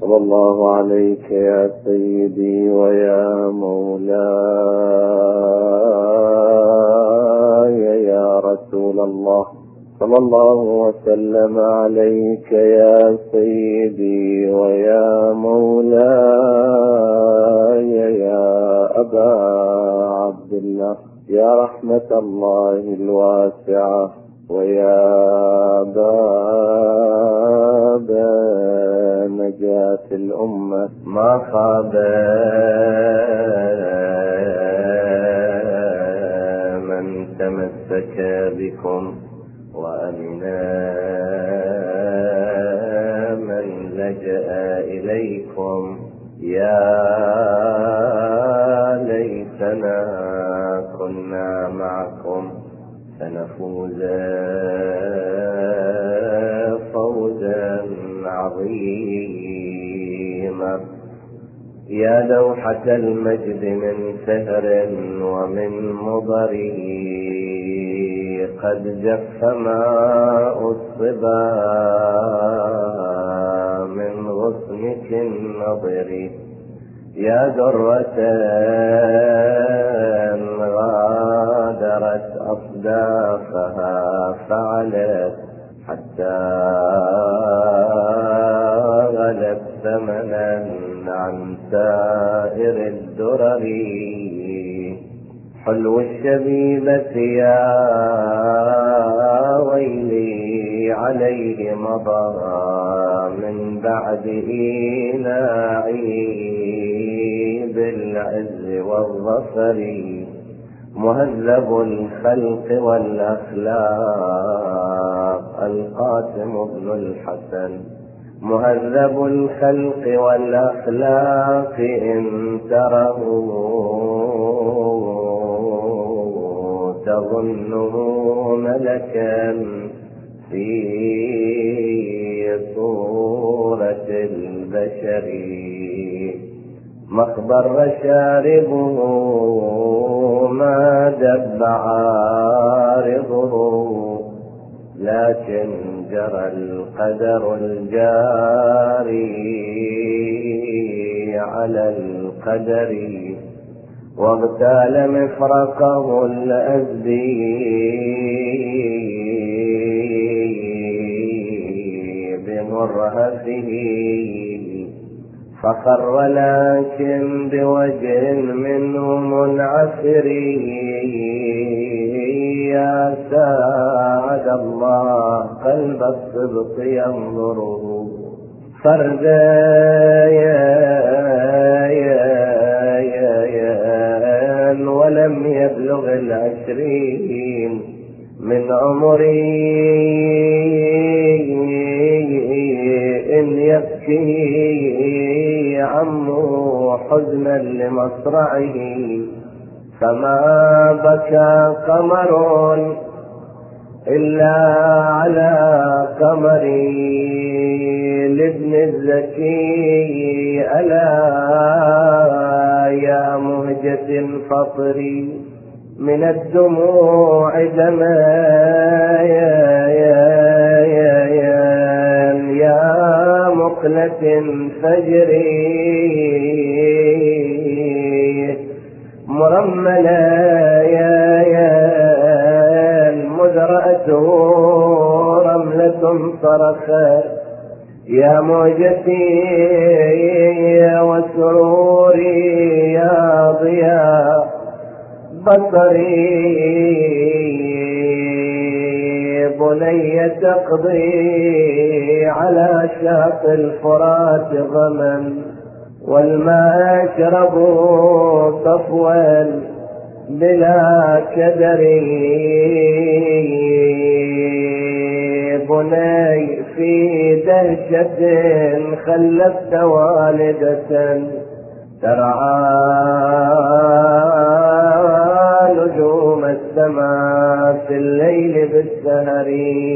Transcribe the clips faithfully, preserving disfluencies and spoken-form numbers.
صلى الله عليك يا سيدي ويا مولاي يا رسول الله، صلى الله وسلم عليك يا سيدي ويا مولاي يا أبا عبد الله، يا رحمة الله الواسعة ويا باب نجاة الأمة. ما خاب من تمسك بكم وأمنا من لجأ إليكم. يا ليتنا كنا معكم فنفوز فوزا عظيما. يا لوحة المجد من سهر ومن مضر، قد جف ماء الصبا من غصنك النضر. يا درة غادرت أصدافها فعلت حتى غلت ثمنا عن سائر الدرر. حلو الشبيبة يا ويلي عليه مضى من بعد إيناعي بالعز والظفر. مهذب الخلق والأخلاق القاسم بن الحسن. مهذب الخلق والأخلاق إن تره تظنه ملكا في صورة البشر. مخضر شاربه ما دب عارضه، لكن جرى القدر الجاري على القدر. واغتال مفرقه الأزدي بمرهفه، فخر لكن بوجه منه منعسر. يا ساعد الله قلب الصدق ينظره، فردا يا يا يا يا ولم يبلغ العشرين من عمري إن يبكي عمه حزنا لمصرعه. فما بكى قمر إلا على قمري لابن الزكي. ألا يا مهجة فطري من الدموع دما يا يا يا يا يا مقلة فجري مرملا يا يا مزرعته رملة صرخت. يا موجتي وسروري يا ضياء بصري. بني تقضي على شاطئ الفرات غما، والماء اشرب صفوا بلا كدر. بني في دهشة خلفت والدة ترعى نجوم السماء في الليل بالسهر.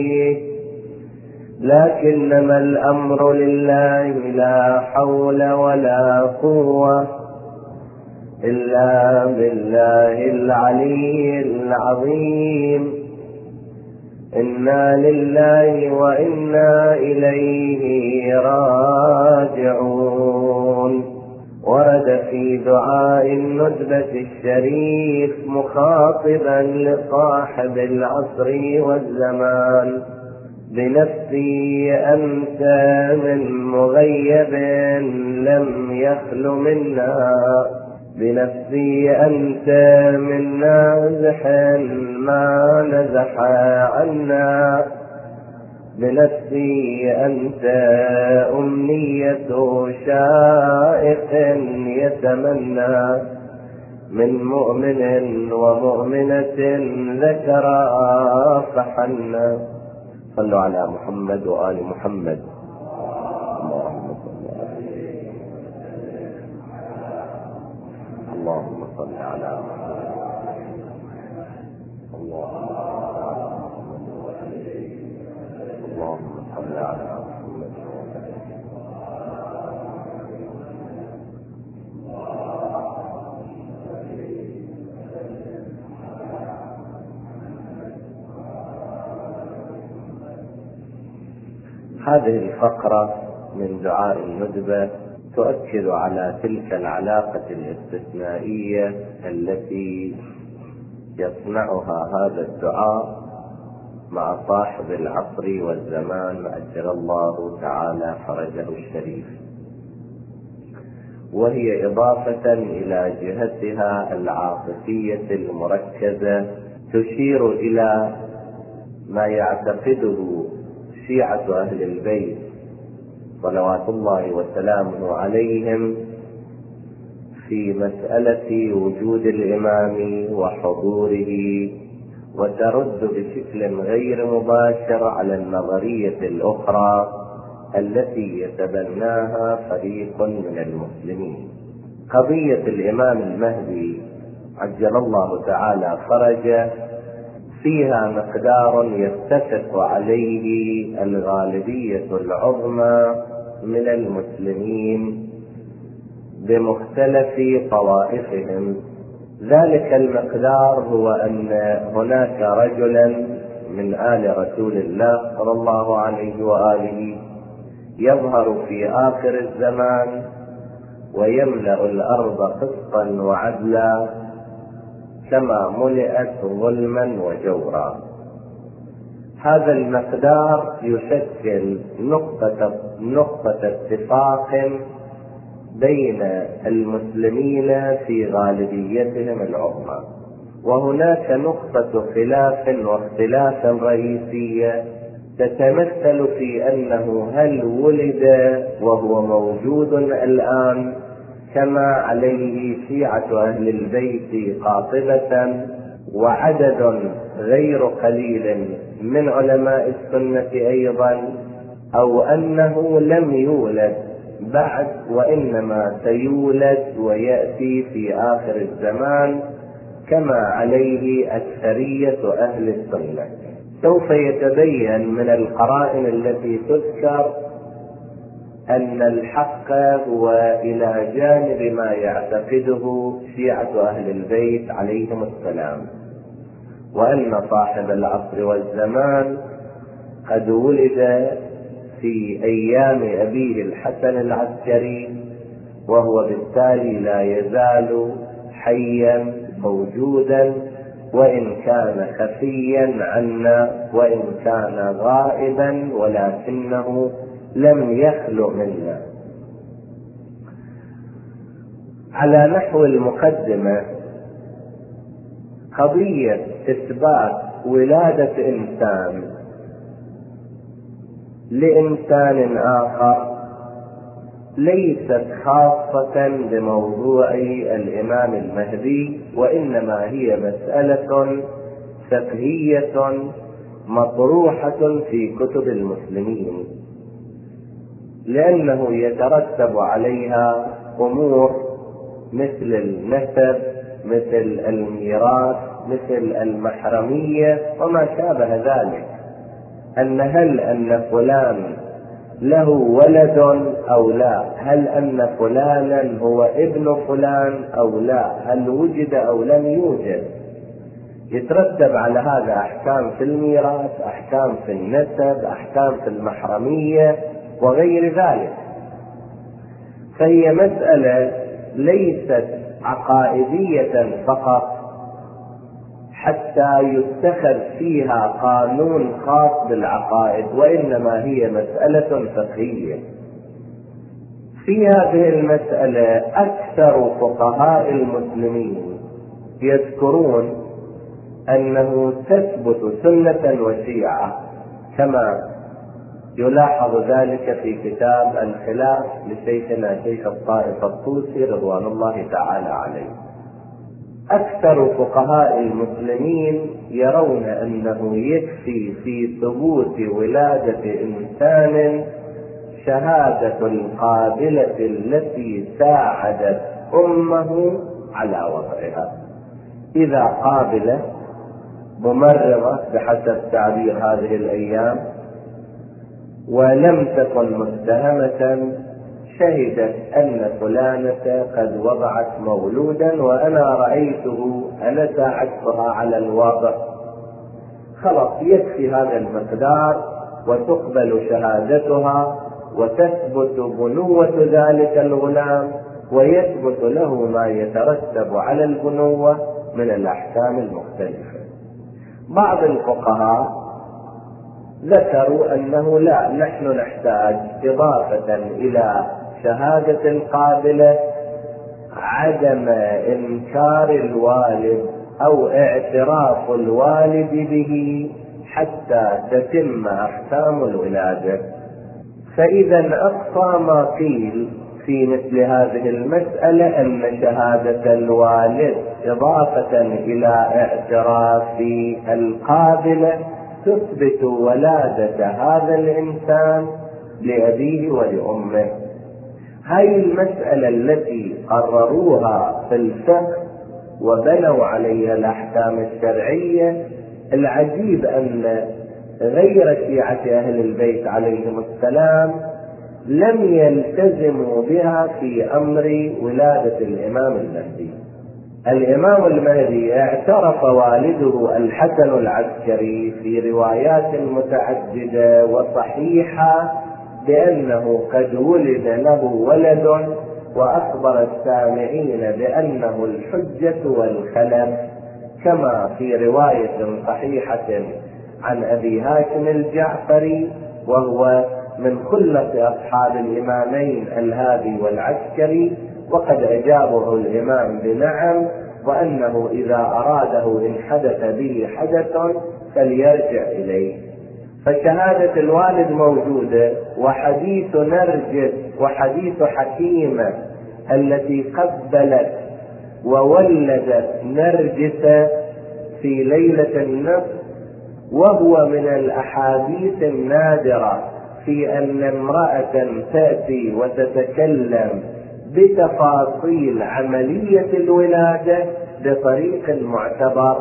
لكنما الأمر لله لا حول ولا قوة إلا بالله العلي العظيم. إنا لله وإنا إليه راجعون. في دعاء الندبة الشريف مخاطبا لصاحب العصر والزمان: بنفسي أنت من مغيب لم يخل منا، بنفسي أنت من نازح ما نزح عنا، بنفسي أنت أمنية شائق يتمنى، من مؤمن ومؤمنة ذكرا فحنا. صلوا على محمد وآل محمد. اللهم صل عليه اللهم صل على محمد اللهم اللهم صل على محمد. هذه الفقرة من دعاء الندبة تؤكد على تلك العلاقة الاستثنائية التي يصنعها هذا الدعاء مع صاحب العصر والزمان عجل الله تعالى فرجه الشريف، وهي إضافة إلى جهتها العاطفية المركزة تشير إلى ما يعتقده شيعة أهل البيت صلوات الله وسلامه عليهم في مسألة وجود الإمام وحضوره، وترد بشكل غير مباشر على النظرية الأخرى التي يتبناها فريق من المسلمين. قضية الإمام المهدي عجل الله تعالى فرجه فيها مقدار يتفق عليه الغالبية العظمى من المسلمين بمختلف طوائفهم. ذلك المقدار هو أن هناك رجلا من آل رسول الله صلى الله عليه وآله يظهر في آخر الزمان ويملأ الأرض قسطا وعدلا كما ملئت ظلما وجورا. هذا المقدار يشكل نقطة, نقطة اتفاق بين المسلمين في غالبيتهم العظمى، وهناك نقطة خلاف واختلاف رئيسية تتمثل في أنه هل ولد وهو موجود الآن كما عليه شيعة أهل البيت قاطبة وعدد غير قليل من علماء السنة أيضا، أو أنه لم يولد بعد وإنما سيولد ويأتي في آخر الزمان كما عليه أكثرية أهل السنة. سوف يتبين من القرائن التي تذكر أن الحق هو إلى جانب ما يعتقده شيعة أهل البيت عليهم السلام، وأن صاحب العصر والزمان قد ولد في أيام أبيه الحسن العسكري، وهو بالتالي لا يزال حيا موجودا وإن كان خفيا عنا وإن كان غائبا، ولكنه لم يخلو منا. على نحو المقدمة، قضية إثبات ولادة إنسان لإنسان آخر ليست خاصة بموضوع الإمام المهدي، وإنما هي مسألة فقهية مطروحة في كتب المسلمين، لأنه يترتب عليها أمور مثل النسب، مثل الميراث، مثل المحرمية وما شابه ذلك. أن هل أن فلان له ولد أو لا، هل أن فلانا هو ابن فلان أو لا، هل وجد أو لم يوجد، يترتب على هذا أحكام في الميراث، أحكام في النسب، أحكام في المحرمية وغير ذلك. فهي مسألة ليست عقائدية فقط حتى يتخذ فيها قانون خاص بالعقائد، وإنما هي مسألة فقهية. في هذه المسألة أكثر فقهاء المسلمين يذكرون أنه تثبت سنة وشيعة، كما يلاحظ ذلك في كتاب الخلاف لشيخنا شيخ الطائفة الطوسي رضوان الله تعالى عليه. أكثر فقهاء المسلمين يرون أنه يكفي في ثبوت ولادة إنسان شهادة القابلة التي ساعدت أمه على وضعها. إذا قابلة ممرضة بحسب تعبير هذه الأيام ولم تكن متهمة شهدت أن فلانة قد وضعت مولودا وأنا رأيته، أنا ساعدتها على الوضع، خلاص يكفي هذا المقدار وتقبل شهادتها وتثبت بنوة ذلك الغلام ويثبت له ما يترتب على البنوة من الأحكام المختلفة. بعض الفقهاء ذكروا أنه لا، نحن نحتاج إضافة إلى شهادة القابلة عدم إنكار الوالد أو اعتراف الوالد به حتى تتم أحكام الولادة. فإذا أقصى ما قيل في مثل هذه المسألة أن شهادة الوالد إضافة إلى اعتراف القابلة تثبت ولادة هذا الإنسان لأبيه ولأمه. هذه المسألة التي قرروها في الفقه وبنوا عليها الأحكام الشرعية. العجيب أن غير شيعة أهل البيت عليهم السلام لم يلتزموا بها في أمر ولادة الإمام المهدي. الإمام المهدي اعترف والده الحسن العسكري في روايات متعددة وصحيحة بأنه قد ولد له ولد، وأخبر السامعين بأنه الحجة والخلف، كما في رواية صحيحة عن أبي هاشم الجعفري وهو من خلة أصحاب الإمامين الهادي والعسكري، وقد أجابه الإمام بنعم، وأنه إذا أراده إن حدث به حدث فليرجع إليه. فشهادة الوالد موجودة، وحديث نرجس وحديث حكيمة التي قبلت وولدت نرجس في ليلة النصف، وهو من الأحاديث النادرة في أن امرأة تأتي وتتكلم بتفاصيل عملية الولادة بطريق معتبر.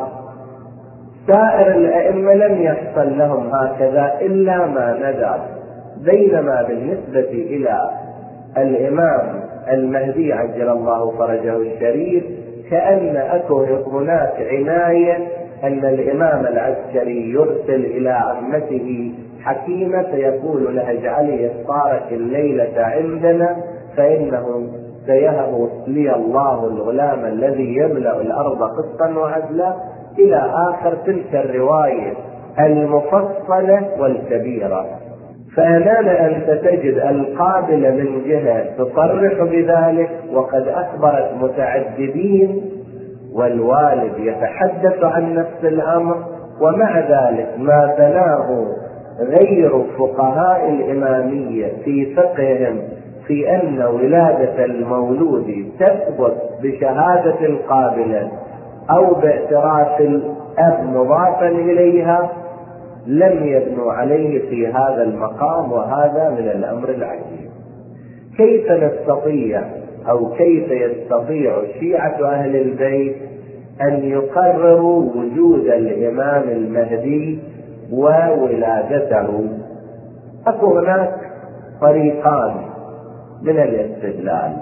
سائر الأئمة لم يحصل لهم هكذا إلا ما ندر، بينما بالنسبة إلى الإمام المهدي عجل الله فرجه الشريف كأن أكو هناك عناية أن الإمام العسكري يرسل إلى عمته حكيمة فيقول لها اجعلي إفطارك الليلة عندنا فإنه سيهب لي الله الغلام الذي يملأ الأرض قسطا وعدلا، إلى آخر تلك الرواية المفصلة والكبيرة. فأنال أنت تجد القابلة من جهة تصرح بذلك وقد أخبرت متعددين، والوالد يتحدث عن نفس الأمر، ومع ذلك ما بناه غير فقهاء الإمامية في فقههم في أن ولادة المولود تثبت بشهادة القابلة أو باعتراف الأب مضافا إليها لم يبنوا عليه في هذا المقام، وهذا من الأمر العجيب. كيف نستطيع أو كيف يستطيع شيعة أهل البيت أن يقرروا وجود الإمام المهدي وولادته؟ أكو هناك طريقان من الاستدلال،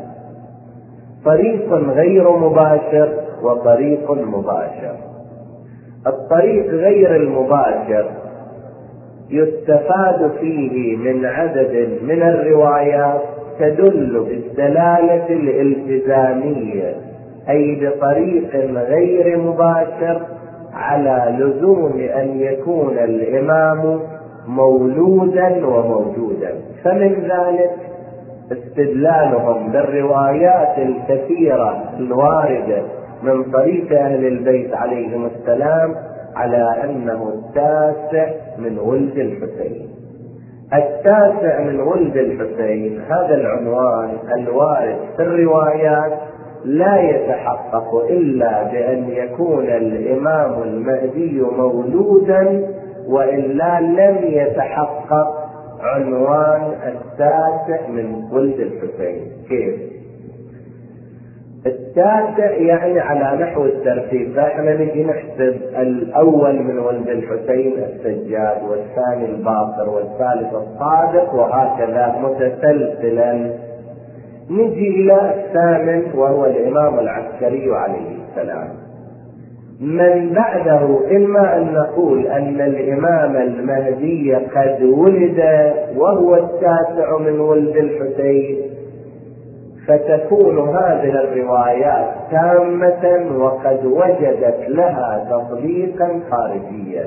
طريق غير مباشر وطريق مباشر. الطريق غير المباشر يستفاد فيه من عدد من الروايات تدل بالدلالة الالتزامية، أي بطريق غير مباشر، على لزوم أن يكون الإمام مولودا وموجودا. فمن ذلك استدلالهم بالروايات الكثيرة الواردة من طريق أهل البيت عليهم السلام على أنه التاسع من ولد الحسين. التاسع من ولد الحسين هذا العنوان الوارد في الروايات لا يتحقق إلا بأن يكون الإمام المهدي مولودا، وإلا لم يتحقق عنوان التاسع من ولد الحسين. كيف؟ التاسع يعني على نحو الترتيب، فاحنا نجي نحسب الأول من ولد الحسين السجاد، والثاني الباقر، والثالث الصادق، وهكذا متسلسلا. نجي إلى الثامن وهو الإمام العسكري عليه السلام. من بعده إما أن نقول أن الإمام المهدي قد ولد وهو التاسع من ولد الحسين، فتكون هذه الروايات تامة وقد وجدت لها تطبيقا خارجيا.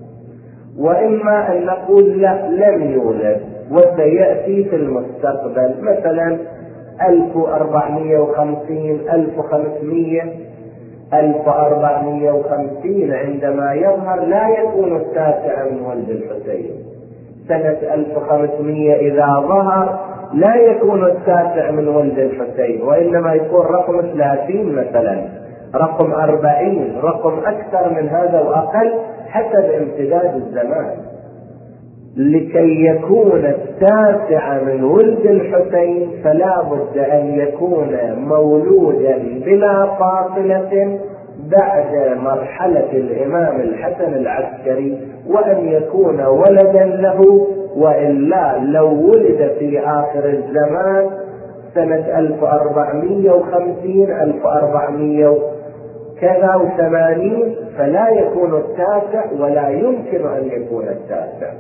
وإما أن نقول لا، لم يولد وسيأتي في المستقبل، مثلا ألف وأربعمائة وخمسين، ألف وخمسمائة، ألف وأربعمائة وخمسين عندما يظهر لا يكون التاسع من ولد الحسين. سنة ألف وخمسمائة إذا ظهر لا يكون التاسع من ولد الحسين، وإنما يكون رقم ثلاثين مثلا، رقم أربعين، رقم أكثر من هذا وأقل حسب امتداد الزمان. لكي يكون التاسع من ولد الحسين فلا بد أن يكون مولودا بلا فاصلة بعد مرحلة الإمام الحسن العسكري، وأن يكون ولدا له، وإلا لو ولد في آخر الزمان سنة ألف وأربعمائة وخمسين، ألف وأربعمائة كذا وثمانين، فلا يكون التاسع ولا يمكن أن يكون التاسع.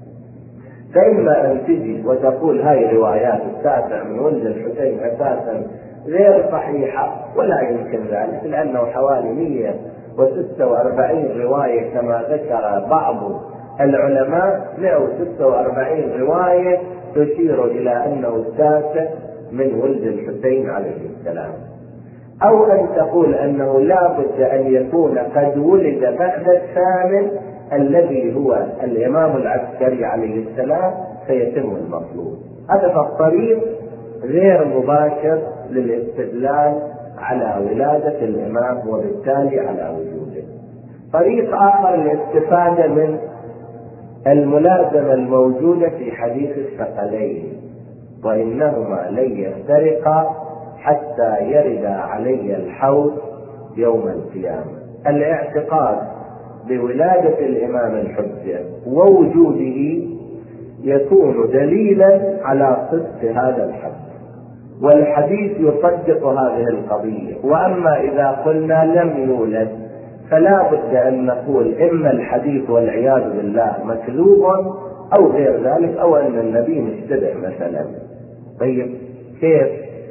فإما أن تجي وتقول هاي روايات التاسع من ولد الحسين أساسا غير صحيحة، ولا يمكن ذلك، لأنه حوالي مئة وستة وأربعين رواية كما ذكر بعض العلماء، مئة وستة وأربعين رواية تشير إلى أنه التاسع من ولد الحسين عليه السلام. أو أن تقول أنه لا بد أن يكون قد ولد بعد الثامن الذي هو الإمام العسكري عليه السلام فيتم المطلوب. هذا الطريق غير مباشر للاستدلال على ولادة الإمام وبالتالي على وجوده. طريق آخر للاستفادة من الملازمة الموجودة في حديث الثقلين، وإنهما لن يفترقا حتى يرد علي الحوض يوم القيامة. الاعتقاد بولادة الإمام الحجة ووجوده يكون دليلا على صدق هذا الحديث، والحديث يصدق هذه القضية. وأما إذا قلنا لم يولد فلا بد أن نقول إما الحديث والعياذ بالله مكذوب أو غير ذلك، أو أن النبي مشتبه مثلا. طيب كيف؟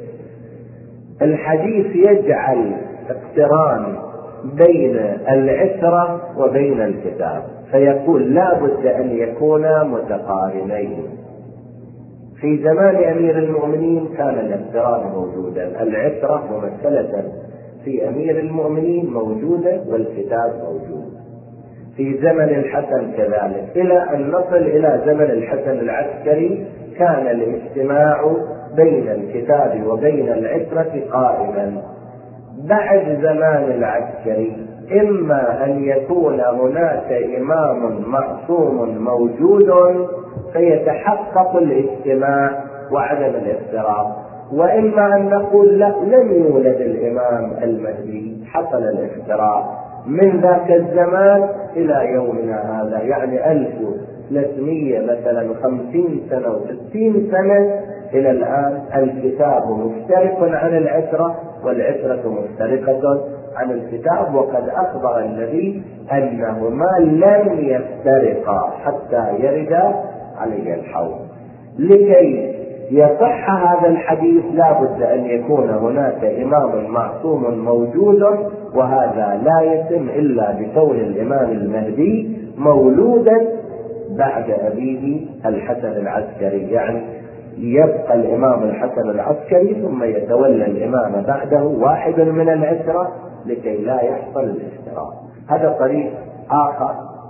الحديث يجعل اقتران بين العترة وبين الكتاب، فيقول لا بد أن يكونا متقارنين. في زمان أمير المؤمنين كان الاقتران موجودا، العترة ممثلة في أمير المؤمنين موجودة والكتاب موجود. في زمن الحسن كذلك، إلى أن نصل إلى زمن الحسن العسكري كان الاجتماع بين الكتاب وبين العترة قائما. بعد زمان العسكري إما أن يكون هناك إمام معصوم موجود فيتحقق الاجتماع وعدم الافتراق، وإما أن نقول لا، لم يولد الإمام المهدي، حصل الافتراق من ذاك الزمان إلى يومنا هذا، يعني ألف وثلاثمائة مثلا خمسين سنة وستين سنة إلى الآن الكتاب مفترق عن العترة والعترة مفترقة عن الكتاب. وقد أخبر النبي أنهما لن يفترقا حتى يردا علي الحوض. لكي يصح هذا الحديث لا بد أن يكون هناك إمام معصوم موجود، وهذا لا يتم إلا بكون الإمام المهدي مولودا بعد أبيه الحسن العسكري، يعني يبقى الإمام الحسن العسكري ثم يتولى الإمام بعده واحد من العشرة لكي لا يحصل الافتراق. هذا طريق آخر.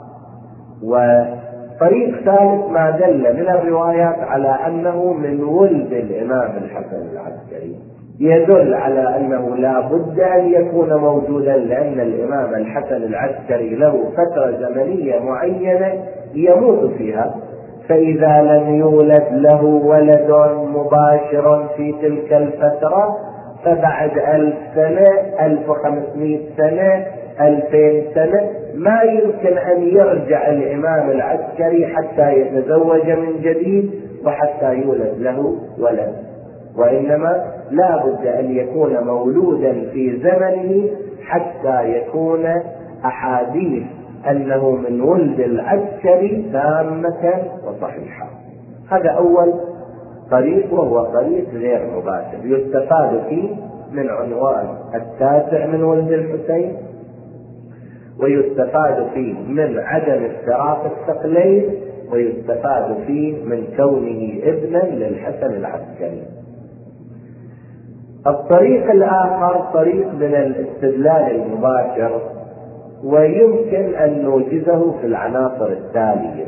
وطريق ثالث ما دل من الروايات على أنه من ولد الإمام الحسن العسكري، يدل على أنه لا بد أن يكون موجودا، لأن الإمام الحسن العسكري له فترة زمنية معينة يموت فيها، فإذا لم يولد له ولد مباشر في تلك الفترة فبعد ألف سنة، ألف وخمسمائة سنة، ألفين سنة ما يمكن أن يرجع الإمام العسكري حتى يتزوج من جديد وحتى يولد له ولد، وإنما لا بد أن يكون مولودا في زمنه حتى يكون أحاديث أنه من ولد العسكري تامة وصحيحة. هذا أول طريق، وهو طريق غير مباشر يستفاد فيه من عنوان التاسع من ولد الحسين، ويستفاد فيه من عدم افتراق الثقلين، ويستفاد فيه من كونه ابنا للحسن العسكري. الطريق الآخر طريق من الاستدلال المباشر، ويمكن أن نوجزه في العناصر التالية.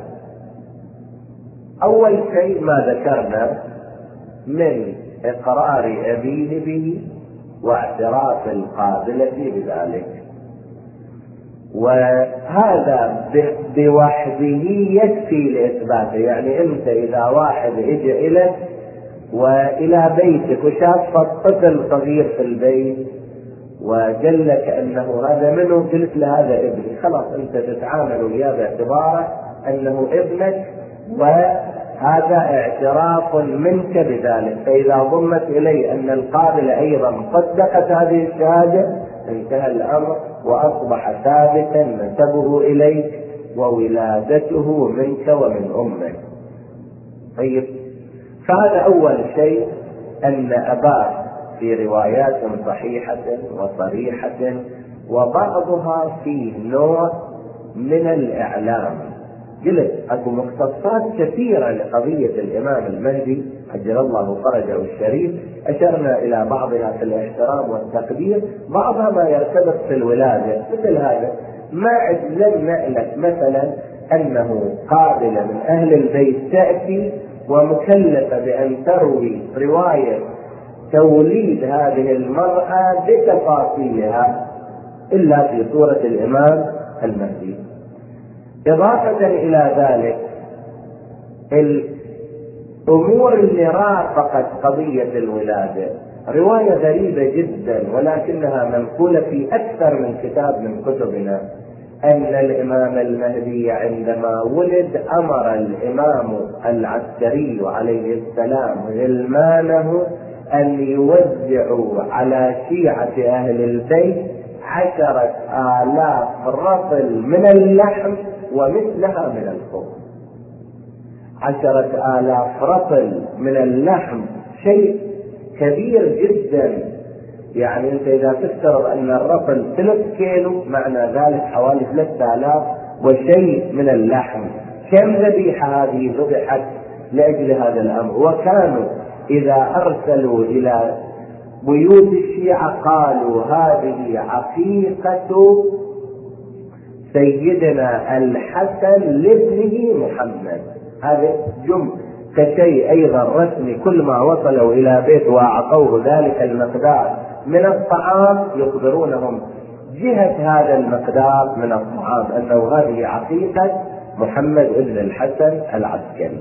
أول شيء ما ذكرنا من إقرار أبيه به واعتراف القابلة بذلك، وهذا بوحده يكفي لإثباته. يعني أنت إذا واحد إجى إليك وإلى بيتك وشاف طفل صغير في البيت وقال لك أنه هذا منه، قلت له هذا ابني، خلاص أنت تتعامل وياه باعتباره أنه ابنك، وهذا اعتراف منك بذلك. فإذا ضمت إلي أن القابلة أيضا صدقت هذه الشهادة انتهى الأمر، وأصبح ثابتا نسبه إليك وولادته منك ومن أمك. طيب، فهذا أول شيء، أن أباه في روايات صحيحة وصريحة وبعضها في نوع من الإعلام. قلت أكو مختصات كثيرة لقضية الإمام المهدي عجل الله فرجه الشريف، أشرنا إلى بعضها في الاحترام والتقدير، بعضها ما يرتبط في الولادة مثل هذا. ما أجلنا لك مثلا أنه قابلة من أهل البيت تأتي ومكلفة بأن تروي رواية توليد هذه المرأة بتفاصيلها إلا في صورة الإمام المهدي. إضافة إلى ذلك، الأمور اللي رافقت قضية الولادة رواية غريبة جدا، ولكنها منقولة في أكثر من كتاب من كتبنا، أن الإمام المهدي عندما ولد أمر الإمام العسكري عليه السلام غلمانه أن يوزعوا على شيعة أهل البيت عشرة آلاف رطل من اللحم ومثلها من الخبز. عشرة آلاف رطل من اللحم شيء كبير جدا، يعني أنت إذا تفترض أن الرطل ثلاث كيلو معنى ذلك حوالي ثلاثة آلاف وشيء من اللحم. كم ذبيحة هذه ذبحت لأجل هذا الأمر؟ وكانوا إذا أرسلوا إلى بيوت الشيعة قالوا هذه عقيقة سيدنا الحسن لابنه محمد. هذا جمع كشيء أيضا رسمي، كل ما وصلوا إلى بيت وأعطوه ذلك المقدار من الطعام يخبرونهم جهة هذا المقدار من الطعام أنه هذه عقيقة محمد ابن الحسن العسكري.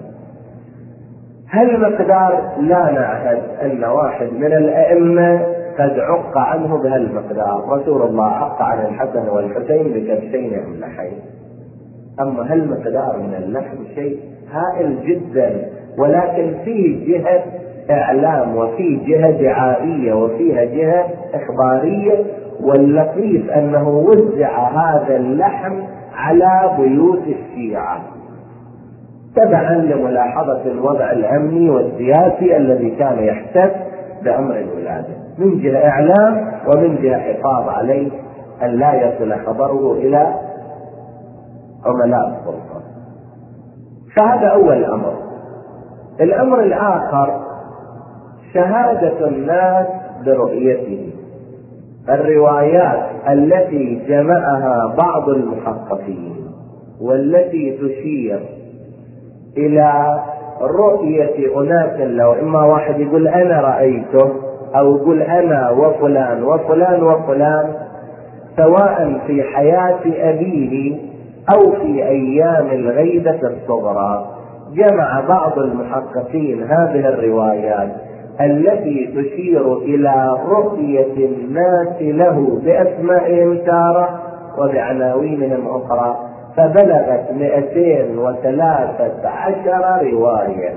هالمقدار لا نعهد أن واحد من الأئمة قد عق عنه بهالمقدار. رسول الله عق عن الحسن والحسين بكبشين أملحين، أما هالمقدار من اللحم شيء هائل جدا، ولكن فيه جهة إعلام وفيه جهة دعائية وفيها جهة إخبارية. واللطيف أنه وزع هذا اللحم على بيوت الشيعة، تبعا لملاحظة الوضع الأمني والسياسي الذي كان يحتف بأمر الولادة، من جهة إعلام ومن جهة حفاظ عليه أن لا يصل خبره إلى عملاء السلطة. فهذا أول أمر. الأمر الآخر شهادة الناس برؤيته. الروايات التي جمعها بعض المحققين والتي تشير إلى رؤية أناس، لو إما واحد يقول أنا رأيته أو يقول أنا وفلان وفلان وفلان، سواء في حياة أبيه أو في أيام الغيبة الصغرى، جمع بعض المحققين هذه الروايات التي تشير إلى رؤية الناس له بأسمائهم تارة وبعناوينهم أخرى، فبلغت مئتين وثلاثة عشر رواية.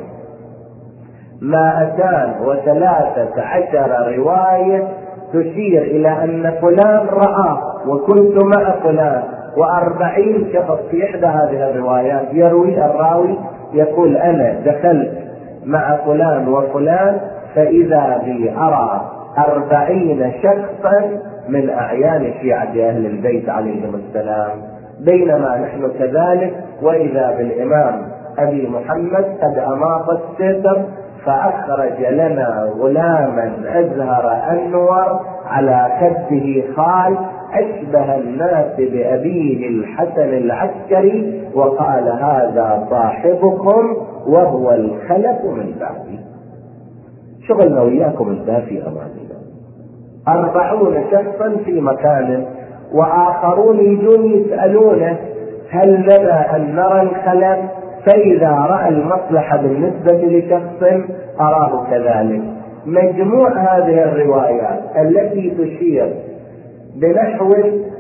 مائتان وثلاثة عشر رواية تشير إلى أن فلان رأى وكنت مع فلان، وأربعين شخص في إحدى هذه الروايات يروي الراوي يقول أنا دخلت مع فلان وفلان فإذا بي أرى أربعين شخصا من أعيان شيعة أهل البيت عليهم السلام، بينما نحن كذلك وإذا بالإمام أبي محمد قد أماط الستر فأخرج لنا غلاما أزهر أنور على خده خال أشبه الناس بأبيه الحسن العسكري، وقال هذا صاحبكم وهو الخلف من بعدي. شغلنا وياكم انتهى في أماننا. أربعون شخصا في مكان، وآخرون يجون يسألونه هل لنا أن نرى الخلف؟ فإذا رأى المصلحة بالنسبة لشخص أراه كذلك. مجموع هذه الروايات التي تشير بنحو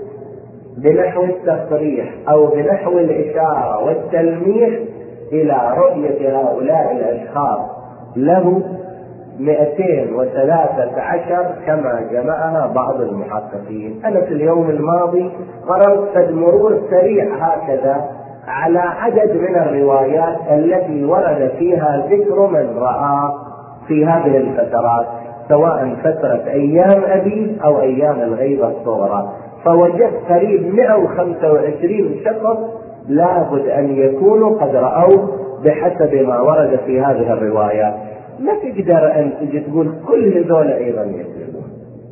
بنحو التصريح أو بنحو الإشارة والتلميح إلى رؤية هؤلاء الأشخاص له مئتين وثلاثة عشر كما جمعها بعض المحققين. أنا في اليوم الماضي مررت مرور سريع هكذا على عدد من الروايات التي ورد فيها ذكر من رأى في هذه الفترات، سواء فترة أيام أبي أو أيام الغيبة الصغرى، فوجدت قريب مئة وخمسة وعشرين شخص لابد أن يكونوا قد رأوا بحسب ما ورد في هذه الروايات. لا تقدر أن تجي تقول كل ذولا أيضا يكذبون.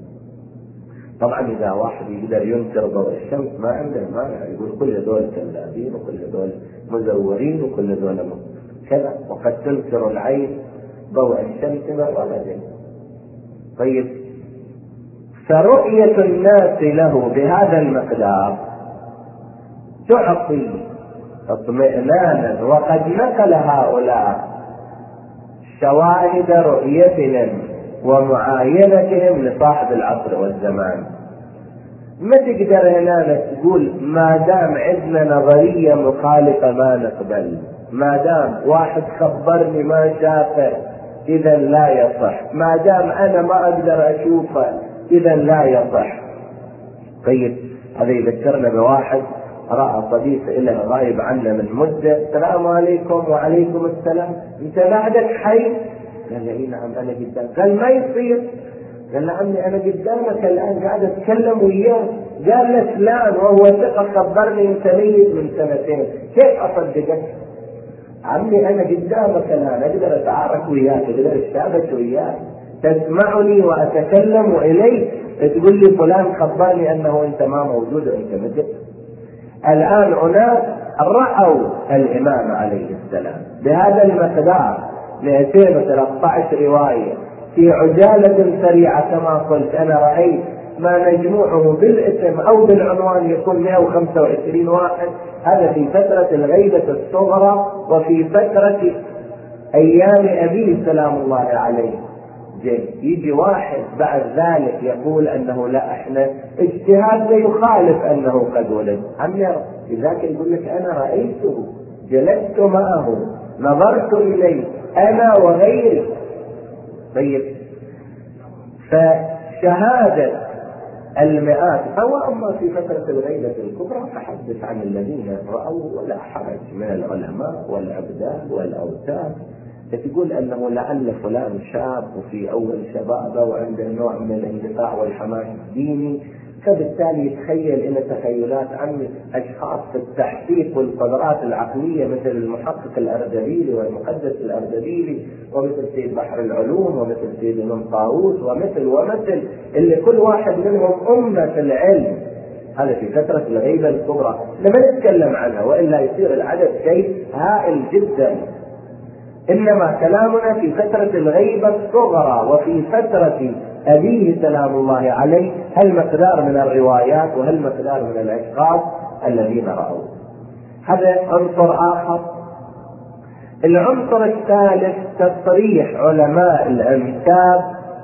طبعا إذا واحد يقدر ينكر ضوء الشمس ما عنده مانع يقول كل ذول كذابين وكل ذول مزورين وكل ذول كذا، وقد تنكر العين ضوء الشمس مرتين. طيب، فرؤية الناس له بهذا المقدار تعطي اطمئنانا، وقد نقل هؤلاء شواهد رؤيتهم ومعاينتهم لصاحب العصر والزمان. ما تقدر هنا تقول ما دام عندنا نظرية مخالفة ما نقبل، ما دام واحد خبرني ما شافه إذا لا يصح، ما دام أنا ما أقدر أشوفه إذا لا يصح. طيب، هذا يذكرنا بواحد رأى صديق إله غايب عنا من مدة، السلام عليكم وعليكم السلام، أنت بعدك حي؟ قال لي نعم أنا قدام. قال ما يصير. قال له عمي أنا قدامك الآن قاعد أتكلم وياه. قال له فلان وهو ثقة خبرني أنت ميت من سنتين، كيف أصدقك؟ عمي أنا قدامك الآن أقدر أتعارك وياك، أقدر أتشابك وياك، تسمعني وأتكلم إليك، تقول لي فلان خبرني أنه أنت ما موجود وأنت مت. الآن أناس رأوا الإمام عليه السلام بهذا المقدار مئتين وثلاثة عشر رواية في عجالة سريعة كما قلت أنا رأيت ما نجمعه بالاسم أو بالعنوان يكون مئة وخمسة وعشرين واحد. هذا في فترة الغيبة الصغرى وفي فترة أيام أبي سلام الله عليه. يجي واحد بعد ذلك يقول أنه لا احنا اجتهاد يخالف أنه قد ولد. عمي لذلك يقول لك أنا رأيته، جلست معه، نظرت إليه أنا وغيري. طيب، فشهادة المئات. أو أما في فترة الغيبة الكبرى فحدث عن الذين رأوا ولا حرج من العلماء والأبدال والأوتاد. تقول أنه لعل فلان شاب وفي أول شبابه وعنده نوع من الاندفاع والحماس الديني، فبالتالي يتخيل إلى تخيلات عن أشخاص في التحقيق والقدرات العقلية مثل المحقق الأردبيلي والمقدس الأردبيلي ومثل سيد بحر العلوم ومثل سيد ابن طاووس ومثل ومثل اللي كل واحد منهم أمة في العلم. هذا في فترة الغيبة الكبرى لما نتكلم عنها، وإلا يصير العدد شيء هائل جدا. إنما كلامنا في فترة الغيبة الصغرى وفي فترة أبيه سلام الله عليه، هل مقدار من الروايات وهل مقدار من الأشخاص الذين رأوا. هذا عنصر آخر. العنصر الثالث تصريح علماء الأنساب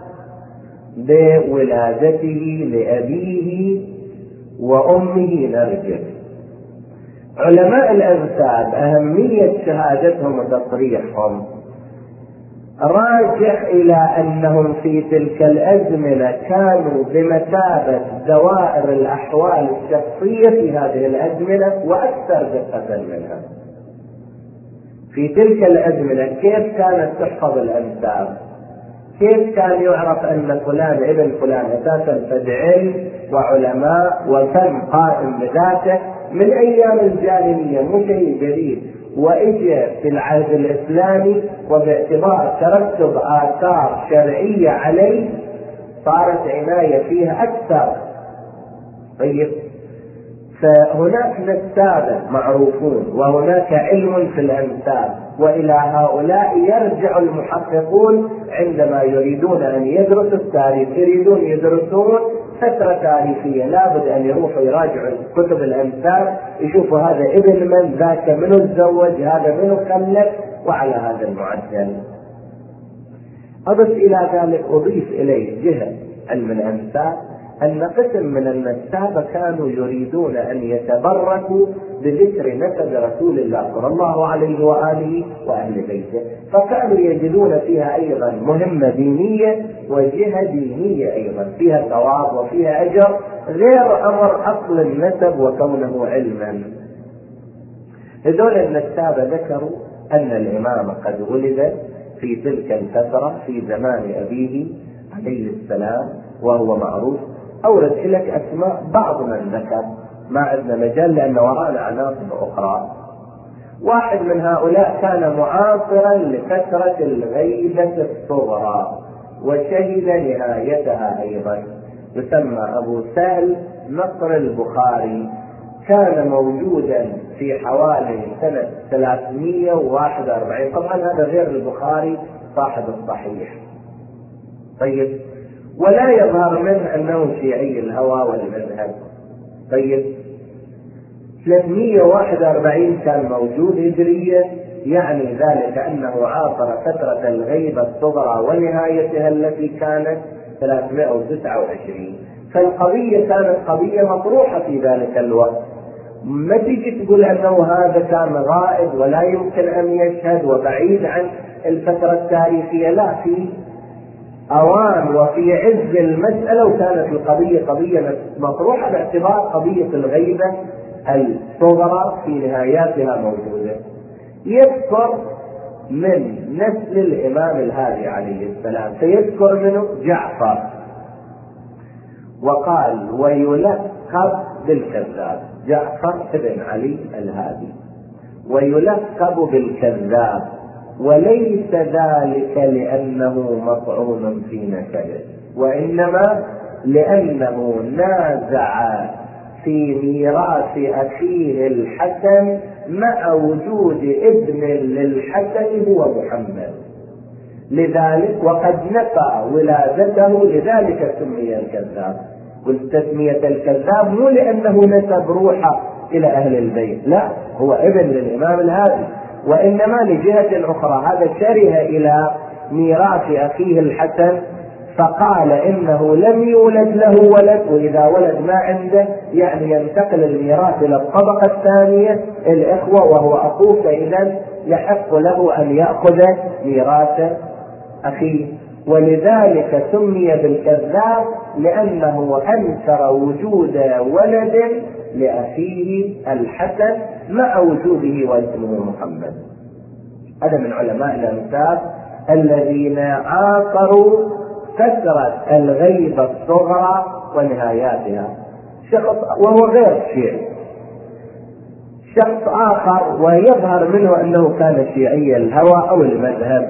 بولادته لأبيه وأمه نرجس. علماء الأنساب أهمية شهادتهم وتصريحهم راجع إلى أنهم في تلك الأزمنة كانوا بمثابة دوائر الأحوال الشخصية في هذه الأزمنة وأكثر دقة منها. في تلك الأزمنة كيف كانت تحفظ الأنساب؟ كيف كان يعرف أن فلان ابن فلان أساسا فد علم وعلماء وفن قائم بذاته من أيام الجاهلية، مو شيء جديد، وإجى في العهد الإسلامي وباعتبار ترتب آثار شرعية عليه صارت عناية فيها أكثر. طيب، فهناك نسابة معروفون وهناك علم في الأنساب، وإلى هؤلاء يرجع المحققون عندما يريدون أن يدرسوا التاريخ، يريدون يدرسون فترة تاريخية لابد أن يروحوا يراجعوا كتب الأنساب يشوفوا هذا ابن من، ذاك منو تزوج، هذا منو خلف، وعلى هذا المعدل. أضف إلى ذلك أضيف إليه جهة علم الأنساب أن قسم من النسابة كانوا يريدون أن يتبركوا بذكر نسب رسول الله صلى الله عليه وآله وأهل بيته، فكانوا يجدون فيها أيضا مهمة دينية وجهة دينية أيضا فيها ثواب وفيها أجر غير أمر أصل النسب وكونه علما. هذول النسابة ذكروا أن الإمام قد ولد في تلك الفترة في زمان أبيه عليه السلام وهو معروف. أورد لك أسماء بعض من ذكر، ما عندنا مجال لأن وراءنا عناصر أخرى. واحد من هؤلاء كان معاصرا لفترة الغيبة الصغرى وشهد نهايتها أيضا، يسمى أبو سهل نصر البخاري، كان موجودا في حوالي سنة ثلاثمئة وواحد وأربعين. طبعا هذا غير البخاري صاحب الصحيح. طيب، ولا يظهر منه أنه شيعي الهوى والمذهب. طيب، ثلاثمئة وواحد وأربعين كان موجود هجرية، يعني ذلك أنه عاصر فترة الغيبة الصغرى ونهايتها التي كانت ثلاثمئة وتسعة وعشرين. فالقضية كانت قضية مطروحة في ذلك الوقت. ما تيجي تقول أنه هذا كان غائب ولا يمكن أن يشهد وبعيد عن الفترة التاريخية، لا، في أوان وفي عز المسألة، وكانت القضية قضية مطروحة باعتبار قضية الغيبة الصغرى في نهاياتها موجودة. يذكر من نسل الإمام الهادي عليه السلام، سيذكر منه جعفر، وقال ويلقب بالكذاب، جعفر ابن علي الهادي، ويلقب بالكذاب، وليس ذلك لأنه مطعون في نسبه، وإنما لأنه نازع في ميراث أخيه الحسن مع وجود ابن للحسن هو محمد، لذلك وقد نفى ولادته، لذلك سمي الكذاب. والتسمية الكذاب مو لأنه نسب روحه إلى أهل البيت، لا، هو ابن للإمام الهادي، وإنما لجهة أخرى هذا شره إلى ميراث أخيه الحسن فقال إنه لم يولد له ولد، وإذا ولد ما عنده يعني ينتقل الميراث إلى الطبقة الثانية الإخوة وهو أخوه، فإذا يحق له أن يأخذ ميراث أخيه. ولذلك سمي بالكذاب لأنه أنكر وجود ولد لأخيه الحسن مع وجوده واسمه محمد. هذا من علماء الأنساب الذين عاصروا فترة الغيبة الصغرى ونهاياتها. شخص وهو غير شيعي، شخص آخر ويظهر منه أنه كان شيعي الهوى أو المذهب،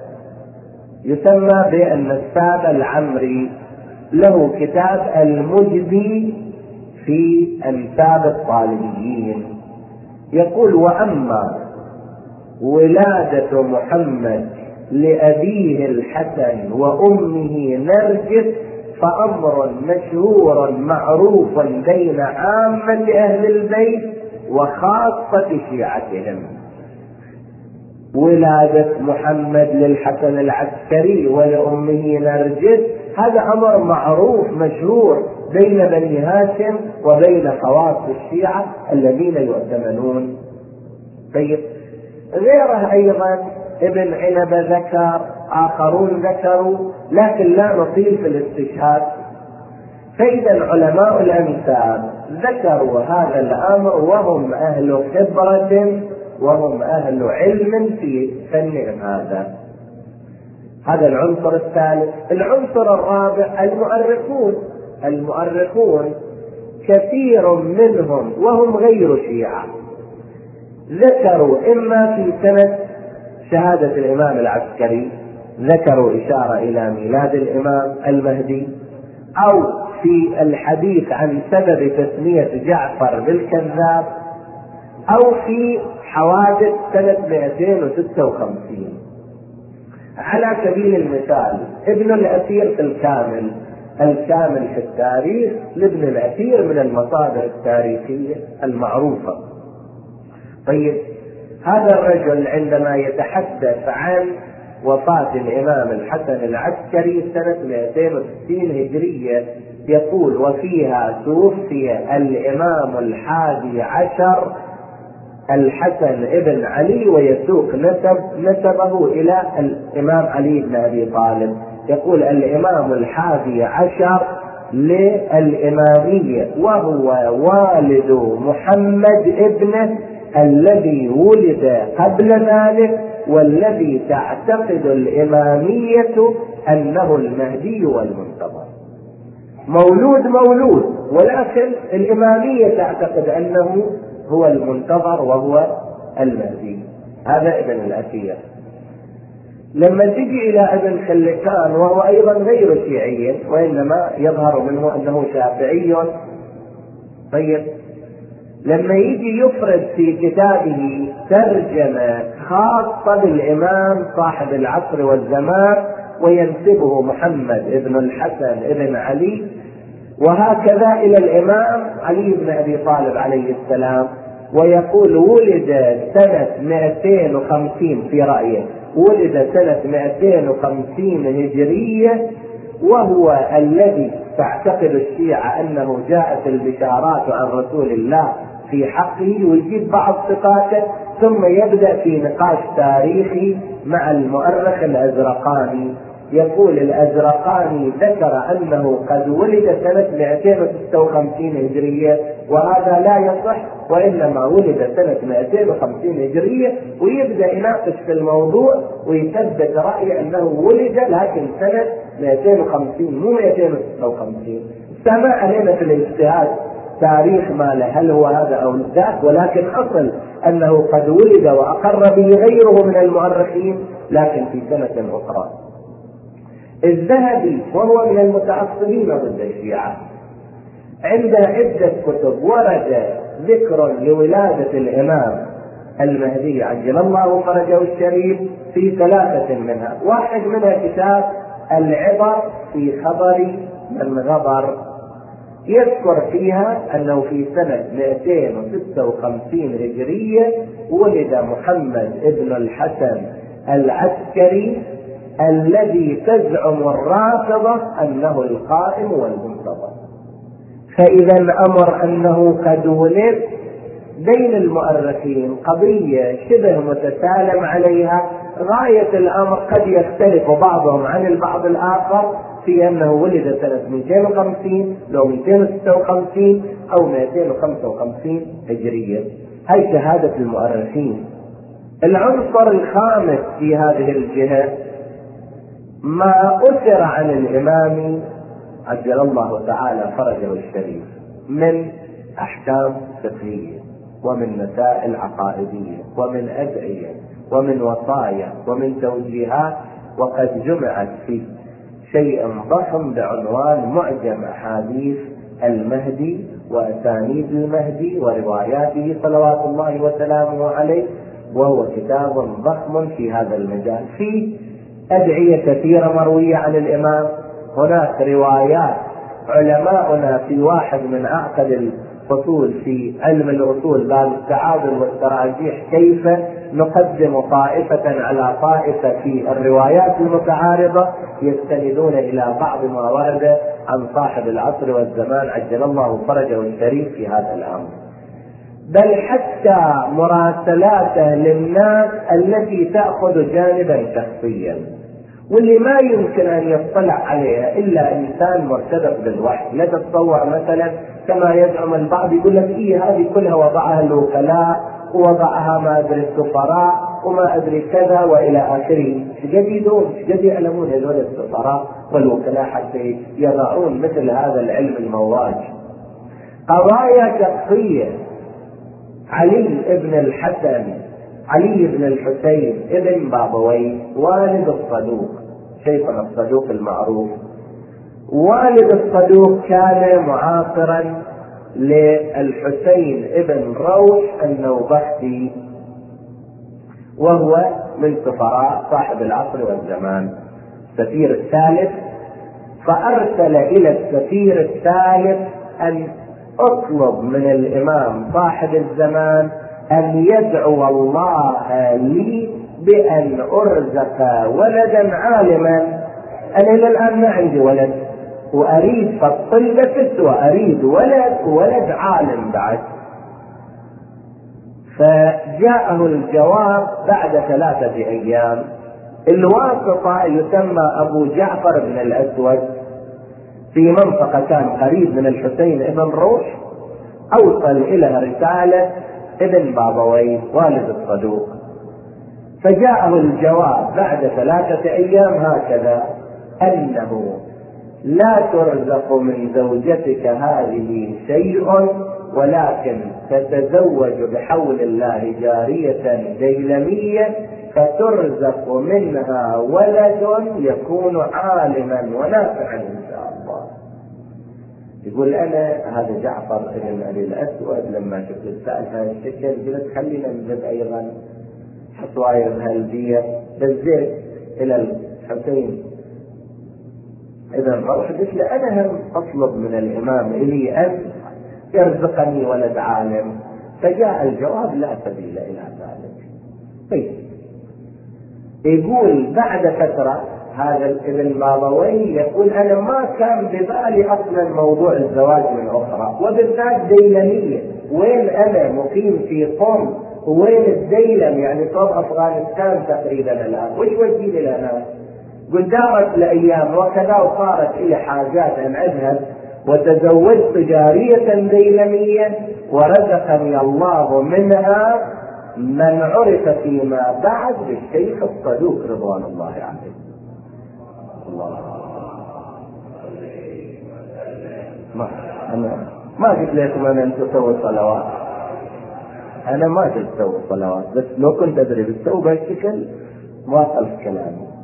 يسمى بالنساب العمري، له كتاب المجدي في أنساب الطالبيين، يقول: وأما ولادة محمد لأبيه الحسن وأمه نرجس فأمر مشهور معروف بين عامة أهل البيت وخاصة شيعتهم. ولادة محمد للحسن العسكري ولأمه نرجس هذا أمر معروف مشهور بين بني هاشم وبين خواص الشيعة الذين يؤتمنون. طيب، غيره أيضا ابن عنب ذكر، آخرون ذكروا، لكن لا نطيل في الاستشهاد. فإذا علماء الأنساب ذكروا هذا الأمر وهم أهل خبرة وهم أهل علم في فنهم هذا. هذا العنصر الثالث. العنصر الرابع المؤرخون. المؤرخون كثير منهم وهم غير شيعة ذكروا إما في سنة شهادة الإمام العسكري، ذكروا إشارة إلى ميلاد الإمام المهدي، أو في الحديث عن سبب تسمية جعفر بالكذاب، أو في حوادث سنة مئتين وستة وخمسين. على سبيل المثال ابن الأثير في الكامل، الكامل في التاريخ لابن الأثير من المصادر التاريخية المعروفة. طيب، هذا الرجل عندما يتحدث عن وفاة الإمام الحسن العسكري سنة مئتين وستين هجرية يقول: وفيها توفي الإمام الحادي عشر الحسن ابن علي، ويسوق نسب نسبه إلى الإمام علي بن أبي طالب. يقول: الإمام الحادي عشر للإمامية وهو والد محمد ابنه الذي ولد قبل ذلك، والذي تعتقد الإمامية أنه المهدي والمنتظر. مولود مولود، ولكن الإمامية تعتقد أنه هو المنتظر وهو المهدي. هذا ابن الأثير. لما تجي إلى ابن خلكان وهو أيضا غير شيعي وإنما يظهر منه أنه شافعي، طيب، لما يجي يفرد في كتابه ترجمة خاصة بالإمام صاحب العصر والزمان وينسبه محمد ابن الحسن ابن علي، وهكذا إلى الإمام علي بن أبي طالب عليه السلام، ويقول: ولد سنة مئتين وخمسين في رأيه، ولد سنة مئتين وخمسين هجرية، وهو الذي تعتقد الشيعة أنه جاءت البشارات عن رسول الله في حقه، ويجيب بعض صفاته، ثم يبدأ في نقاش تاريخي مع المؤرخ الأزرقاني. يقول: الأزرقاني ذكر أنه قد ولد سنة مئتين وستة وخمسين هجرية، وهذا لا يصح، وإنما ولد سنة مئتين وخمسين هجرية، ويبدأ يناقش في الموضوع ويثبت رأي أنه ولد لكن سنة مئتين وخمسين مو مئتين وستة وخمسين. سمع علينا في الاجتهاد تاريخ ما له، هل هو هذا أو ذاك، ولكن أصل أنه قد ولد وأقر به غيره من المؤرخين لكن في سنة أخرى. الذهبي وهو من المتعصبين ضد الشيعة عنده عدة كتب ورد ذكر لولادة الإمام المهدي عجل الله فرجه الشريف في ثلاثة منها. واحد منها كتاب العبر في خبر من غبر، يذكر فيها أنه في سنة مئتين وستة وخمسين هجرية ولد محمد ابن الحسن العسكري الذي تزعم الرافضة أنه القائم والمنتظر. فإذا أمر أنه قد ولد بين المؤرخين قضية شبه متسالم عليها، غاية الأمر قد يختلف بعضهم عن البعض الآخر في أنه ولد سنة مئتين وخمسين لو مئتين وستة وخمسين أو مئتين وخمسة وخمسين هجرية. هاي شهادة المؤرخين. العنصر الخامس في هذه الجهة ما أثر عن الإمام عجل الله تعالى فرجه الشريف من أحكام فقهية ومن مسائل عقائدية ومن أدعية ومن وصايا ومن توجيهات، وقد جمعت في شيء ضخم بعنوان معجم أحاديث المهدي وأسانيد المهدي ورواياته صلوات الله وسلامه عليه، وهو كتاب ضخم في هذا المجال. فيه أدعية كثيرة مروية عن الإمام، هناك روايات علماؤنا في واحد من أعقد الفصول في علم الأصول باب التعادل والتراجيح كيف نقدم طائفة على طائفة في الروايات المتعارضة، يستندون إلى بعض ما ورد عن صاحب العصر والزمان عجل الله فرجه الشريف في هذا الأمر، بل حتى مراسلاته للناس التي تأخذ جانبا شخصيا واللي ما يمكن أن يطلع عليها إلا إنسان مرتبط بالوحي. لا تتصور مثلا كما يزعم البعض يقول لك إيه هذه كلها وضعها الوكلاء ووضعها ما أدري السفراء وما أدري كذا وإلى آخره. شقد يدون شقد يعلمون هذول السفراء والوكلاء حتى يضعون مثل هذا العلم المواج؟ قضايا شخصية. علي ابن الحسن علي بن الحسين ابن بابويه والد الصدوق، شيخنا الصدوق المعروف. والد الصدوق كان معاصرا للحسين ابن روح النوبختي، وهو من سفراء صاحب العصر والزمان، السفير الثالث. فأرسل إلى السفير الثالث أن اطلب من الإمام صاحب الزمان أن يدعو الله لي بأن أرزق ولدا عالما. أنا إلى الآن ما عندي ولد وأريد فالطلبة ست وأريد ولد ولد عالم بعد. فجاءه الجواب بعد ثلاثة أيام. الواسطة يسمى أبو جعفر بن الأسود في منطقة كان قريب من الحسين ابن روح، أوصل إلى رسالة ابن بابويه والد الصدوق. فجاءه الجواب بعد ثلاثة أيام هكذا أنه لا ترزق من زوجتك هذه شيء، ولكن تتزوج بحول الله جارية ديلمية فترزق منها ولد يكون عالما ونافعا إن شاء الله. يقول أنا هذا جعفر بن أبي الأسود لما شفت السائل هذا الشكل قلت خلينا نجيب أيضا حصواير هالبية بالزيت إلى الحسين إذا روح. قلت له أنا هم أطلب من الإمام إلي أن يرزقني ولد عالم. فجاء الجواب لا سبيل إلى ذلك. طيب يقول بعد فترة هذا الابن بابويه يقول أنا ما كان ببالي أصلا موضوع الزواج من أخرى، وبالذات ديلمية. وين أنا مقيم في قم وين الديلم يعني صوب أفغانستان تقريبا الآن، وش وجهي لي أنا؟ قل دارت الأيام وكذا وصارت إلى حاجات أن أذهب وتزوجت جارية ديلمية ورزقني الله منها من عرف فيما بعد بالشيخ الصدوق رضوان الله عليه. الله ما أنا ما قلت لكم أنا أن تسوي صلوات، أنا ما قلت تسوي صلوات، بس لو كنت أدري بتسوي بهالشكل ما أخلص كلامي.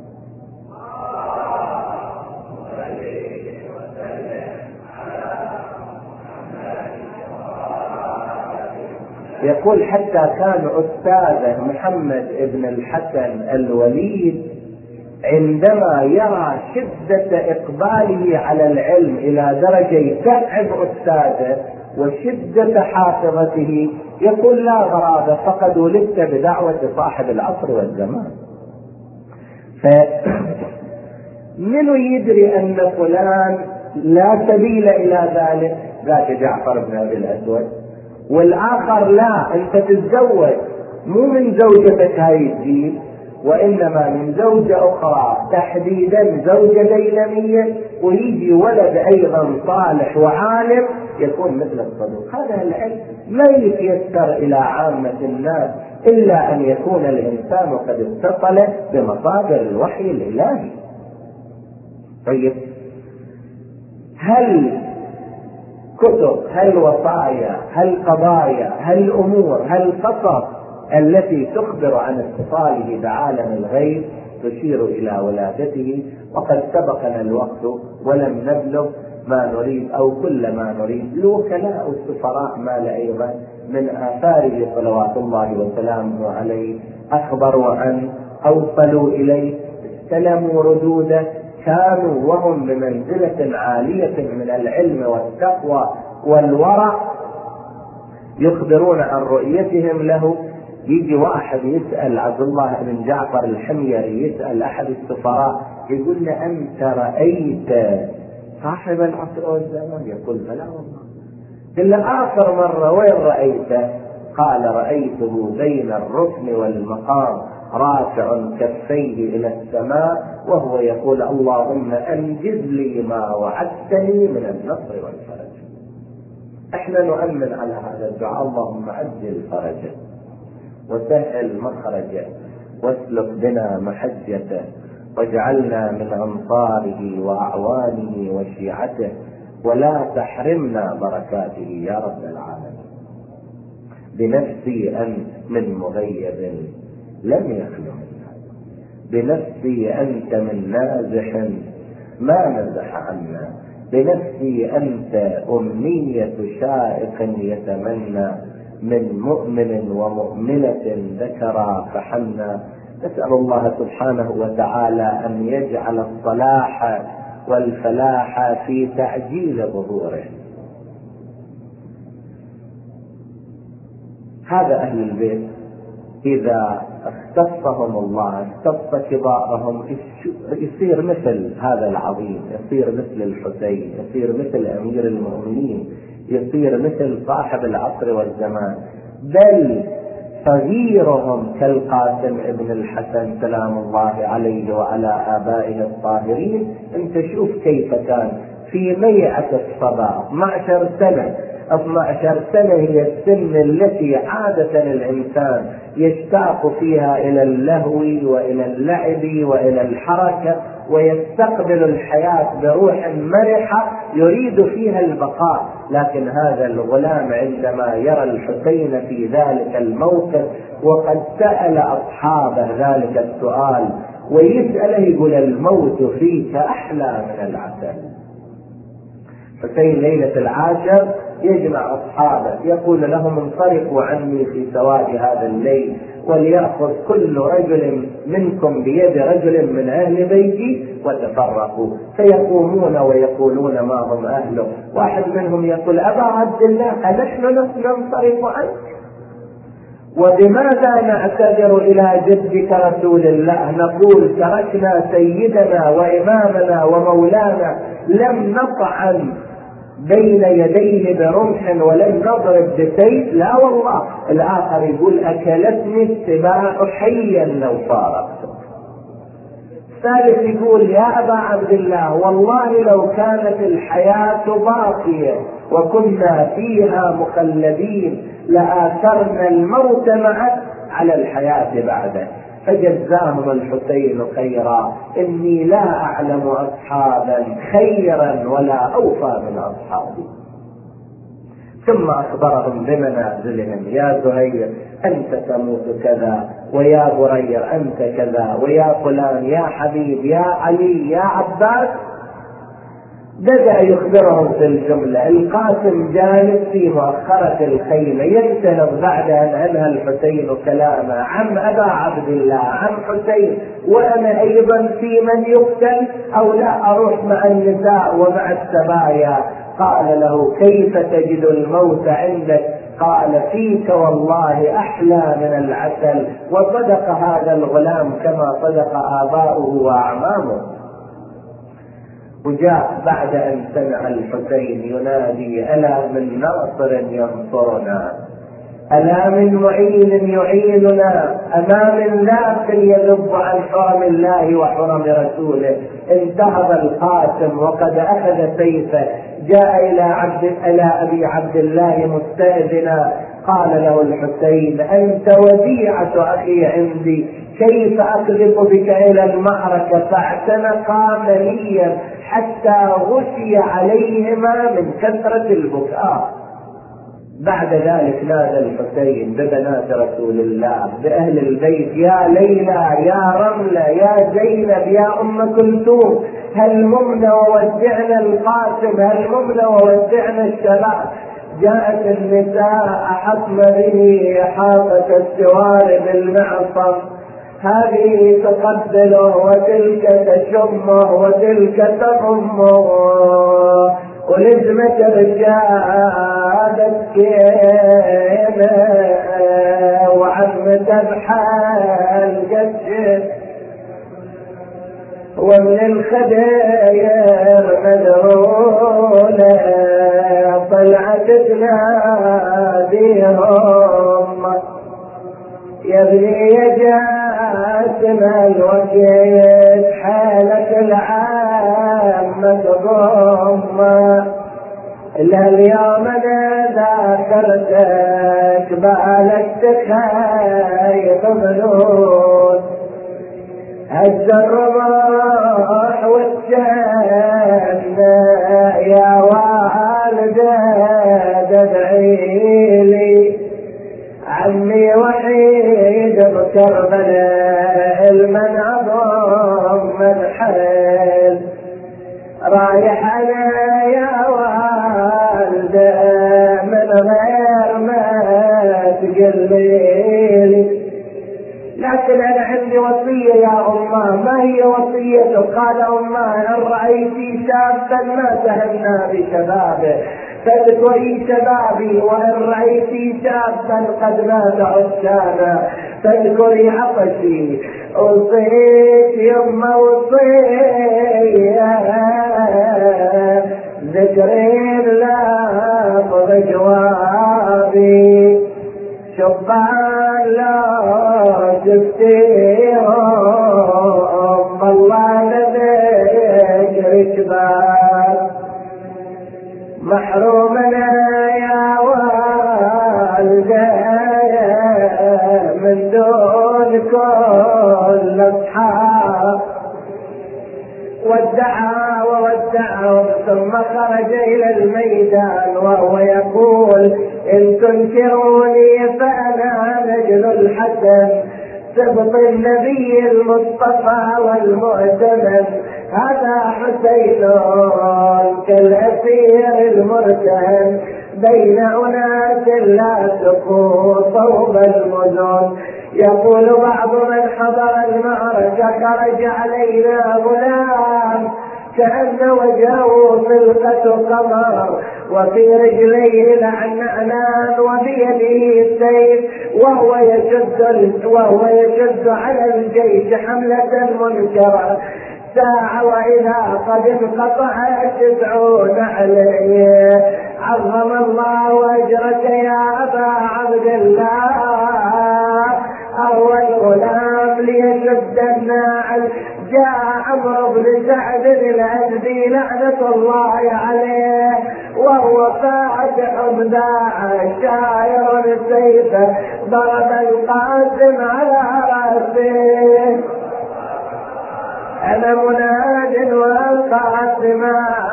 يقول حتى كان أستاذه محمد ابن الحسن الوليد عندما يرى شدة إقباله على العلم إلى درجة يتعب أستاذه وشدة حافظته يقول لا غرابة فقد ولدت بدعوة صاحب العصر والزمان. فمن يدري أن فلان لا سبيل إلى ذلك؟ ذاك جعفر بن أبي الأسود. والآخر لا، أنت تتزوج مو من زوجتك هاي الدين وإنما من زوجة أخرى تحديدا زوجة دينمية، ويجي ولد أيضا صالح وعالم يكون مثل الصدوق. هذا العلم ما يتيسر إلى عامة الناس إلا أن يكون الإنسان قد اتصل بمصادر الوحي الإلهي. طيب، هل كتب، هل وصايا، هل قضايا، هل أمور، هل قصص التي تخبر عن اتصاله بعالم الغيب تشير إلى ولادته؟ وقد سبقنا الوقت ولم نبلغ ما نريد أو كل ما نريد. الوكلاء السفراء مال أيضا من آثاره صلوات الله وسلامه عليه، أخبروا عنه، أوصلوا إليه، استلموا ردوده، كانوا وهم بمنزلة عالية من العلم والتقوى والورع يخبرون عن رؤيتهم له. يجي واحد يسأل عبد الله بن جعفر الحميري، يسأل أحد السفراء، يقول له: أنت رأيت صاحب العصر والزمان؟ يقول: بلى والله. قل له: آخر مرة وين رأيته؟ قال: رأيته بين الركن والمقام رافع كفيه إلى السماء وهو يقول: اللهم أنجز لي ما وعدتني من النصر والفرج. احنا نؤمن على هذا الدعاء: اللهم عجل فرجه وسهل مخرجه واسلك بنا محجته واجعلنا من أنصاره وأعوانه وشيعته ولا تحرمنا بركاته يا رب العالمين. بنفسي أنت من مغيب لم يخلو منها، بنفسي أنت من نازح ما نزح عنا، بنفسي أنت أمنية شائق يتمنى من مؤمن ومؤمنة ذكرا فحنا. نسأل الله سبحانه وتعالى أن يجعل الصلاح والفلاح في تعجيل ظهوره. هذا أهل البيت إذا اختصهم الله، اختص كبارهم، يصير مثل هذا العظيم، يصير مثل الحسين، يصير مثل أمير المؤمنين، يصير مثل صاحب العصر والزمان، بل صغيرهم كالقاسم ابن الحسن سلام الله عليه وعلى آبائه الطاهرين. انت شوف كيف كان في ميعة الصبا، اثني عشر سنة. اثني عشر سنة هي السن التي عادة الإنسان يشتاق فيها إلى اللهو وإلى اللعب وإلى الحركة، ويستقبل الحياة بروح مرحة يريد فيها البقاء. لكن هذا الغلام عندما يرى الحسين في ذلك الموقف، وقد سأل أصحابه ذلك السؤال ويسأله يقول: الموت فيك أحلى من العسل. حسين ليلة العاشر يجمع أصحابه يقول لهم: انصرفوا عني في سواد هذا الليل، وليأخذ كل رجل منكم بيد رجل من أهل بيتي وتفرقوا. فيقومون ويقولون ما هم أهله. واحد منهم يقول: أبا عبد الله، أنحن ننصرف عنك؟ وبماذا نعتذر إلى جدك رسول الله؟ نقول: تركنا سيدنا وإمامنا ومولانا، لم نطعن بين يديه برمح ولم نضرب بسيف. لا والله. الآخر يقول: أكلتني السباع حيا لو فارقته. الثالث يقول: يا أبا عبد الله، والله لو كانت الحياة باقية وكنا فيها مخلدين لآثرنا الموت معك على الحياة بعده. فجزاهم الحسين خيرا: إني لا أعلم أصحابا خيرا ولا أوفى من أصحابي. ثم أخبرهم بمنازلهم: يا زهير أنت تموت كذا، ويا برير أنت كذا، ويا فلان، يا حبيب، يا علي، يا عباس. بدأ يخبرهم في الجملة. القاسم جالس في مؤخرة الخيمة ينتهض بعد أن أنهى الحسين كلامه: عم أبا عبد الله، عم حسين، وأنا أيضا في من يقتل أو لا أروح مع النساء ومع السبايا؟ قال له: كيف تجد الموت عندك؟ قال: فيك والله أحلى من العسل. وصدق هذا الغلام كما صدق آباؤه وأعمامه. وجاء بعد أن سمع الحسين ينادي: ألا من ناصر ينصرنا، ألا من معين يعيننا، أما من ذاك يذب عن حرم الله وحرم رسوله. انتهض القاسم وقد أخذ سيفه، جاء إلى عبد إلى أبي عبد الله مستأذنا، قال له الحسين: أنت وديعة أخي عندي، كيف أقذف بك إلى المعركة؟ فاعتنقا مليا حتى غشي عليهما من كثرة البكاء. بعد ذلك نادى الحسين ببنات رسول الله بأهل البيت: يا ليلى، يا رملة، يا زينب، يا أم كلثوم، هل ممنا وودعنا القاسم، هل ممنا وودعنا الشباب. جاءت النساء أحطن به حاطة السوار بالمعصم، هذه تقبله وتلك تشمه وتلك تضمه، ولزمة الرجال السكينة وعمة بحال قد، ومن الخدير مذهولة طلعت تناديهم: يا ابني يا جاسم الوكيل، حالك العامة تضم، إلا اليوم أنا ذاكرتك بالك تخايف منون، هز الرمح والجنة يا والدة ادعيلي، عمي وحيد بكربلاء المن عظم من حل، رايح انا يا والدة من غير ما تقليلي، لكن انا عندي وصية يا امه. ما هي وصيته؟ قال: امه، ان رأيتي شابا ما تهنى بشبابه فاذكري شبابي، وان رأيتي شابا قد مات عشانا فاذكري عطشي. اوصيك يما وصية ذكرين لا جوابي، شبان لا شفتيهم والله لذكر شباب، محرومنا يا والدة من دون كل اصحاب. ودعا وودعهم ثم خرج إلى الميدان وهو يقول: إن تنكروني فأنا نجل الحسن سبط النبي المصطفى والمؤتمن، هذا حسين كالأسير المرتهن بين أناس لا تقوا صوب المدن. يقول بعض من حضر المعركة: خرج علينا غلام كأن وجهه خلقة قمر، وفي رجليه العنان وبيده السيف، وهو يشد وهو يشد على الجيش حملة منكرة. ساعة وإذا قد انقطع تسعون عليه. عظم الله أجرك يا أبا عبد الله. أول غلام ليشد الناعل جاء عمرو بن سعد الأزدي لعنة الله عليه، وهو فاتح ذاع شاعر سيفه ضرب القاسم على رأسه. أنا مناد والقاسم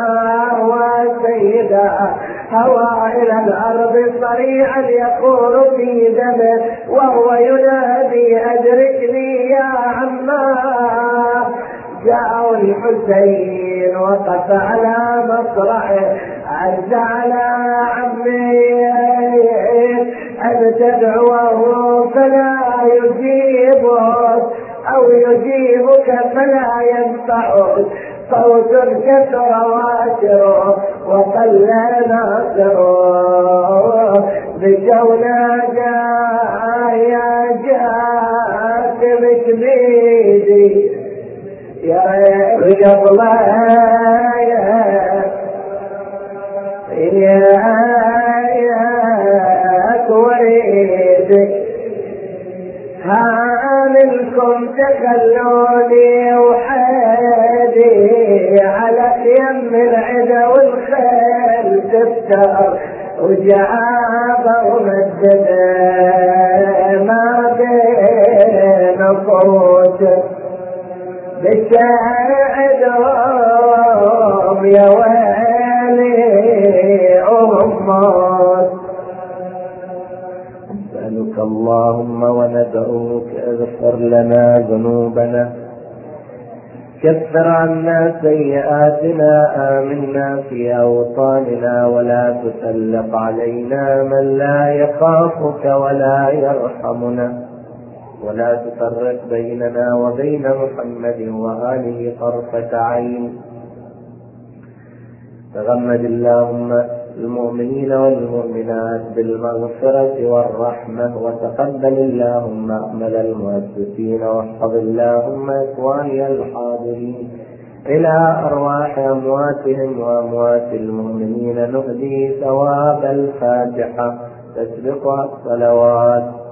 وسيدا هوى إلى الأرض صريعا يقول في دمه وهو ينادي: أدركني يا عماه. جاء الحسين وقف على مصرعه: عز على عمي أن تدعوه فلا يجيبك، أو يجيبك فلا ينفعك، صوت كثر واتر وقل ناصر، بجونا جاء يا جاكب كبيدي يا رجب الله يا يا يا أكوري انكم تخلوني وحيدي على يم العدا والخيل تفتر وجعابه ومدده ما بين صوت بساعدهم يا ويلي أمات. نسألك اللهم وندعوك اغفر لنا ذنوبنا، كفر عنا سيئاتنا، آمنا في أوطاننا، ولا تسلط علينا من لا يخافك ولا يرحمنا، ولا تفرق بيننا وبين محمد وآله طرفة عين. تغمد اللهم المؤمنين والمؤمنات بالمغفرة والرحمة، وتقبل اللهم أعمال المؤسسين، واحفظ اللهم إخواني الحاضرين إلى أرواح أمواتهم وأموات المؤمنين. نهدي ثواب الفاتحة تسبقها الصلوات.